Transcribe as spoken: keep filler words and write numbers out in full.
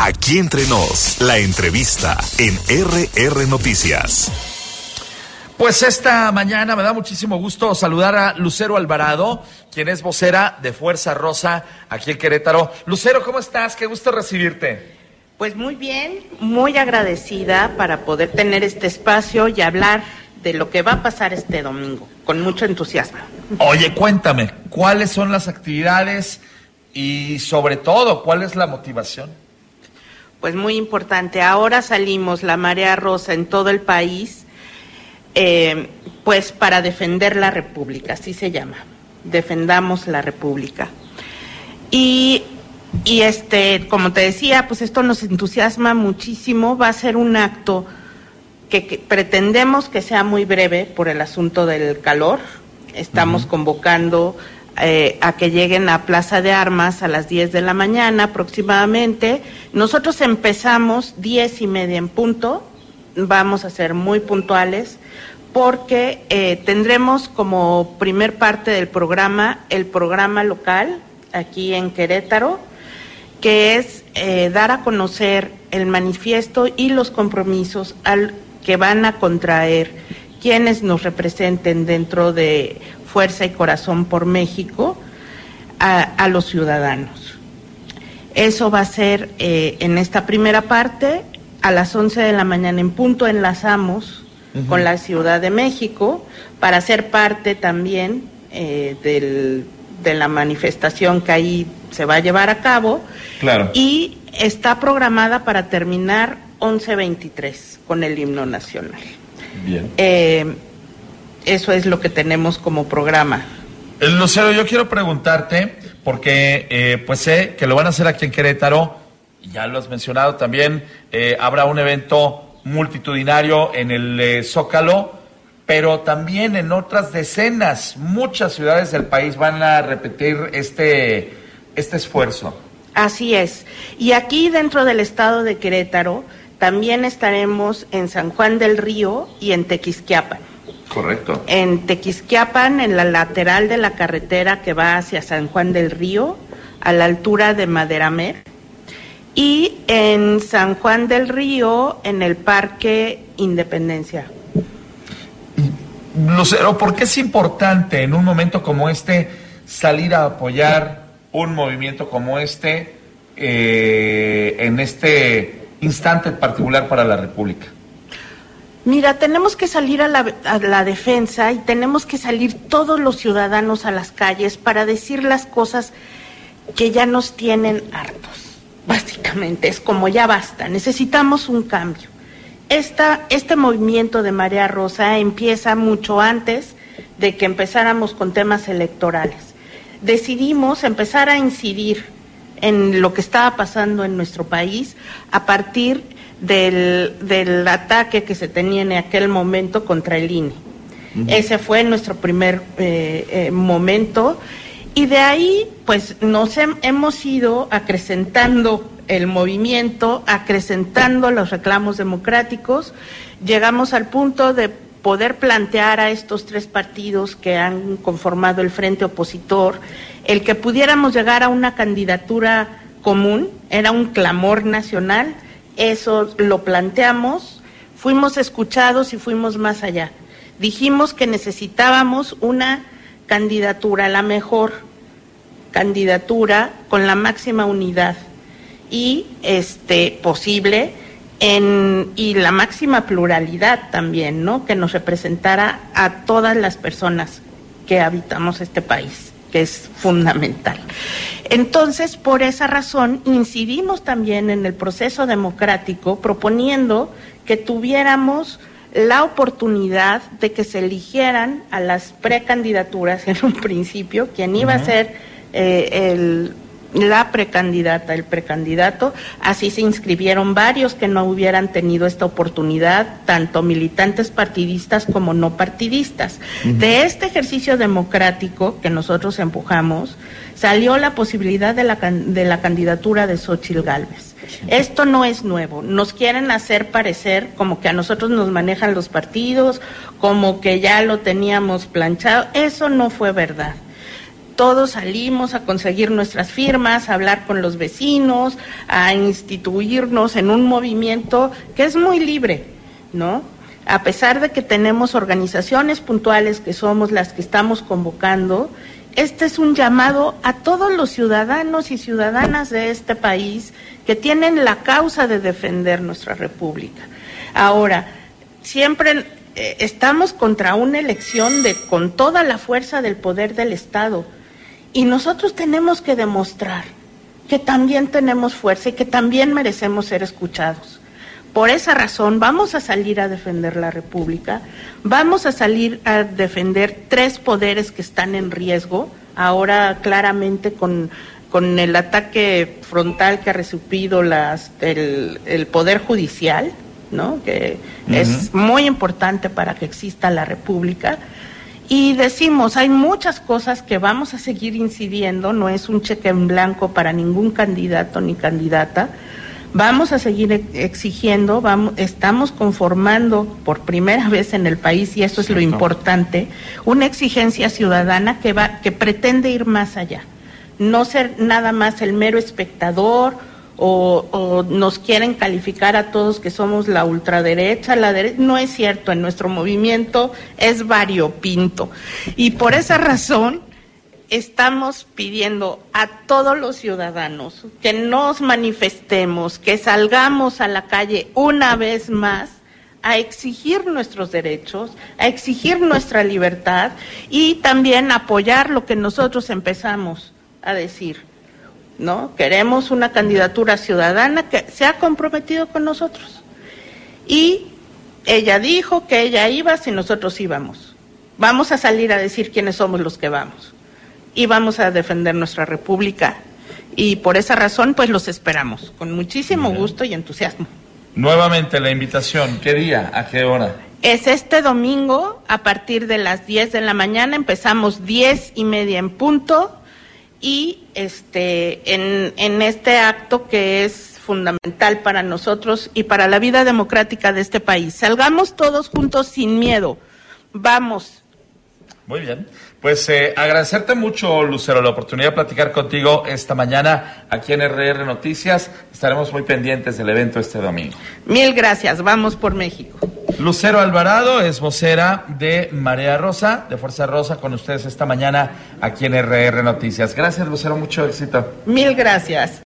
Aquí Entre Nos, la entrevista en R R Noticias. Pues esta mañana me da muchísimo gusto saludar a Lucero Alvarado, quien es vocera de Fuerza Rosa aquí en Querétaro. Lucero, ¿cómo estás? Qué gusto recibirte. Pues muy bien, muy agradecida para poder tener este espacio y hablar de lo que va a pasar este domingo, con mucho entusiasmo. Oye, cuéntame, ¿cuáles son las actividades y sobre todo, cuál es la motivación? Pues muy importante, ahora salimos la Marea Rosa en todo el país, eh, pues para defender la República, así se llama, defendamos la República. Y, y este, como te decía, pues esto nos entusiasma muchísimo, va a ser un acto que, que pretendemos que sea muy breve por el asunto del calor, estamos uh-huh. convocando Eh, a que lleguen a Plaza de Armas a las diez de la mañana aproximadamente. Nosotros empezamos diez y media en punto, vamos a ser muy puntuales porque eh, tendremos como primer parte del programa el programa local aquí en Querétaro, que es eh, dar a conocer el manifiesto y los compromisos al que van a contraer quienes nos representen dentro de Fuerza y Corazón por México a, a los ciudadanos. Eso va a ser eh, en esta primera parte, a las once de la mañana en punto enlazamos uh-huh. con la Ciudad de México para ser parte también eh, del, de la manifestación que ahí se va a llevar a cabo. Claro. Y está programada para terminar once veintitrés con el himno nacional. Bien. Eh, Eso es lo que tenemos como programa. Lucero, yo quiero preguntarte, porque eh, pues sé que lo van a hacer aquí en Querétaro, ya lo has mencionado también, eh, habrá un evento multitudinario en el eh, Zócalo, pero también en otras decenas, muchas ciudades del país van a repetir este, este esfuerzo. Así es. Y aquí dentro del estado de Querétaro, también estaremos en San Juan del Río y en Tequisquiapan. Correcto. En Tequisquiapan, en la lateral de la carretera que va hacia San Juan del Río, a la altura de Maderamer, y en San Juan del Río, en el Parque Independencia. Lucero, ¿por qué es importante en un momento como este salir a apoyar un movimiento como este, eh, en este instante en particular para la República? Mira, tenemos que salir a la, a la defensa y tenemos que salir todos los ciudadanos a las calles para decir las cosas que ya nos tienen hartos, básicamente. Es como ya basta, necesitamos un cambio. Esta, este movimiento de Marea Rosa empieza mucho antes de que empezáramos con temas electorales. Decidimos empezar a incidir en lo que estaba pasando en nuestro país a partir Del, del ataque que se tenía en aquel momento contra el I N E. Uh-huh. Ese fue nuestro primer eh, eh, momento y de ahí pues nos he, hemos ido acrecentando el movimiento, acrecentando los reclamos democráticos, llegamos al punto de poder plantear a estos tres partidos que han conformado el frente opositor, el que pudiéramos llegar a una candidatura común, era un clamor nacional. Eso lo planteamos, fuimos escuchados y fuimos más allá. Dijimos que necesitábamos una candidatura, la mejor candidatura con la máxima unidad y este posible en y la máxima pluralidad también, ¿no? Que nos representara a todas las personas que habitamos este país, que es fundamental. Entonces, por esa razón, incidimos también en el proceso democrático, proponiendo que tuviéramos la oportunidad de que se eligieran a las precandidaturas en un principio, quien iba uh-huh. a ser eh, el, la precandidata, el precandidato. Así se inscribieron varios que no hubieran tenido esta oportunidad, tanto militantes partidistas como no partidistas. Uh-huh. De este ejercicio democrático que nosotros empujamos, salió la posibilidad de la, de la candidatura de Xóchitl Gálvez. Esto no es nuevo, nos quieren hacer parecer como que a nosotros nos manejan los partidos, como que ya lo teníamos planchado. Eso no fue verdad. todos salimos a conseguir nuestras firmas, a hablar con los vecinos, a instituirnos en un movimiento que es muy libre, ¿no? A pesar de que tenemos organizaciones puntuales que somos las que estamos convocando, este es un llamado a todos los ciudadanos y ciudadanas de este país que tienen la causa de defender nuestra república. Ahora, siempre eh, estamos contra una elección de con toda la fuerza del poder del Estado. Y nosotros tenemos que demostrar que también tenemos fuerza y que también merecemos ser escuchados. Por esa razón vamos a salir a defender la República, vamos a salir a defender tres poderes que están en riesgo, ahora claramente con, con el ataque frontal que ha recibido las, el, el Poder Judicial, ¿no? Que uh-huh. es muy importante para que exista la República. Y decimos, hay muchas cosas que vamos a seguir incidiendo, no es un cheque en blanco para ningún candidato ni candidata, vamos a seguir exigiendo, vamos, estamos conformando por primera vez en el país, y eso es lo importante, una exigencia ciudadana que, va, que pretende ir más allá, no ser nada más el mero espectador, O, o nos quieren calificar a todos que somos la ultraderecha, la derecha. No es cierto, en nuestro movimiento es variopinto. Y por esa razón estamos pidiendo a todos los ciudadanos que nos manifestemos, que salgamos a la calle una vez más a exigir nuestros derechos, a exigir nuestra libertad y también apoyar lo que nosotros empezamos a decir, ¿no? Queremos una candidatura ciudadana que se ha comprometido con nosotros. Y ella dijo que ella iba si nosotros íbamos. Vamos a salir a decir quiénes somos los que vamos. Y vamos a defender nuestra república. Y por esa razón, pues los esperamos, con muchísimo Bien. gusto y entusiasmo. Nuevamente la invitación, ¿qué día? ¿A qué hora? Es este domingo a partir de las diez de la mañana, empezamos diez y media en punto. Y este en, en este acto que es fundamental para nosotros y para la vida democrática de este país. Salgamos todos juntos sin miedo. Vamos. Muy bien. Pues eh, agradecerte mucho, Lucero, la oportunidad de platicar contigo esta mañana aquí en R R Noticias. Estaremos muy pendientes del evento este domingo. Mil gracias. Vamos por México. Lucero Alvarado es vocera de Marea Rosa, de Fuerza Rosa, con ustedes esta mañana aquí en R R Noticias. Gracias, Lucero, mucho éxito. Mil gracias.